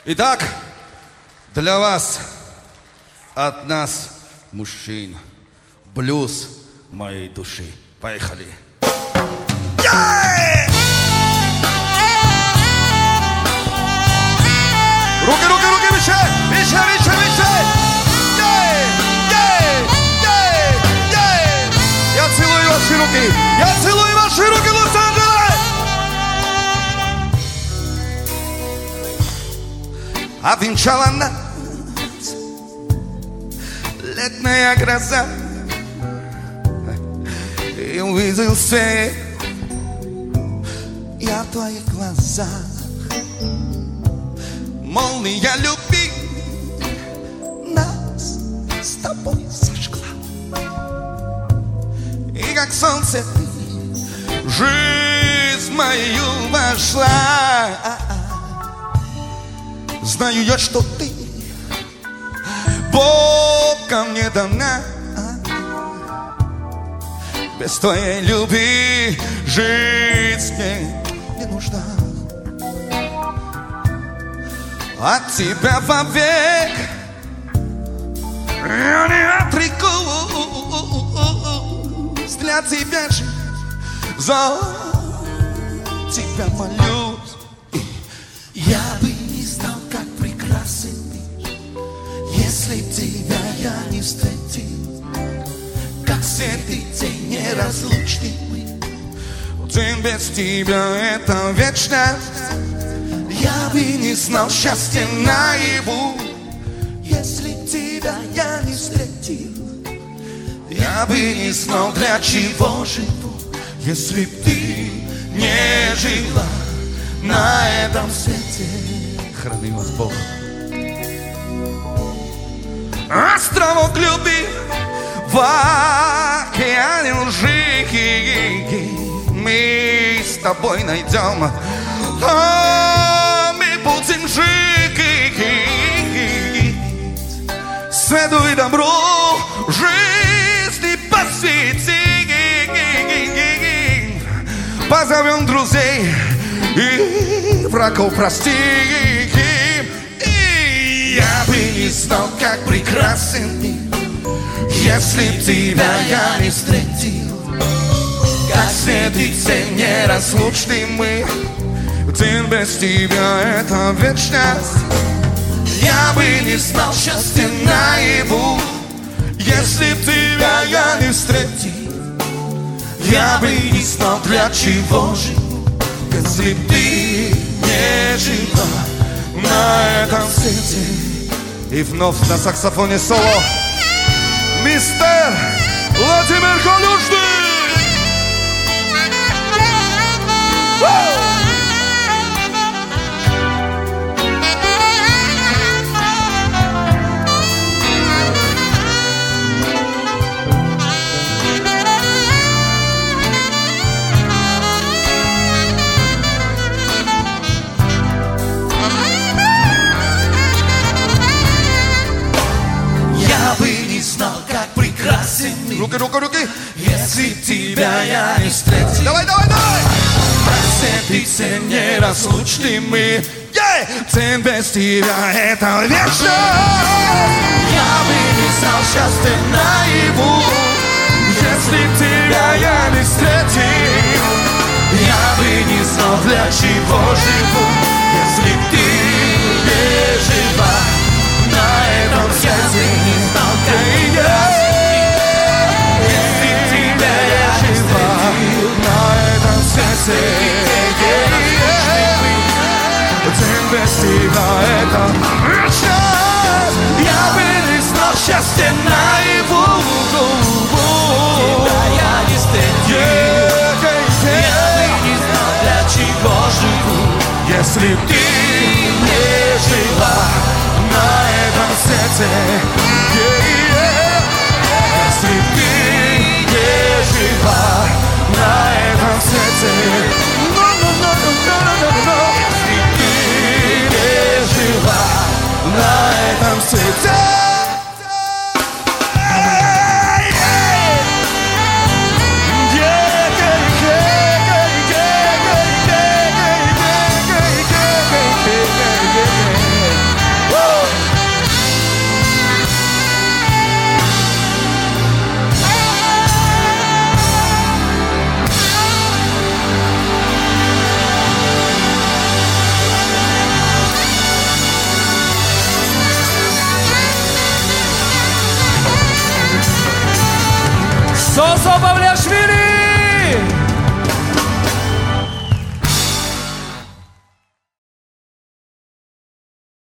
Итак, для вас, от нас, мужчин, блюз моей души. Поехали. Руки, руки, руки, выше, выше, выше, выше. Я целую ваши руки. Я целую ваши руки, Лос-Анджелес. Обвенчала нас летняя гроза, и увидел свет я в твоих глазах. Молния любви нас с тобой сожгла, и как солнце ты в жизнь мою вошла. Знаю я, что ты Богом не дана. Без твоей любви жить мне не нужна. От тебя вовек я не отрекусь. Для тебя же за тебя молюсь. Я бы не знал, как прекрасен мир, если б тебя я не встретил. Как свет и тень неразлучны мы. День без тебя — это вечность. Я бы не знал счастья наяву, если б тебя я не встретил. Я бы не знал, для чего живу, если б ты не жила на этом свете. Храни вас Бог. Островок любви в океане лжи мы с тобой найдем. Мы будем жить свету и добру, жизни посвятим. Позовем друзей и врагов простим. И я бы не знал, как прекрасен мир, если б тебя я не встретил. Как свет и тень неразлучны мы. День без тебя — это вечность. Я бы не знал счастья наяву, если б тебя я не встретил. Я бы не знал, для чего живу, если б ты не жила на этом свете. И вновь на саксофоне соло мистер Владимир Колюшный. Руки, руки, руки. Если тебя я не встретил. Давай, давай, давай. Свет и тень неразлучны мы. День без тебя — это вечность. Я бы не знал счастья наяву, если б тебя я не встретил. Я бы не знал, для чего живу, если б ты не жила на этом свете. Не знал, как я. День без тебя — это вечность. Я бы не знал счастья наяву, тебя я не встретил. Я бы не знал, для чего живу, если б ты не жила на этом свете. Если б ты не жила на этом свете. На этом свете. Павлиашвили!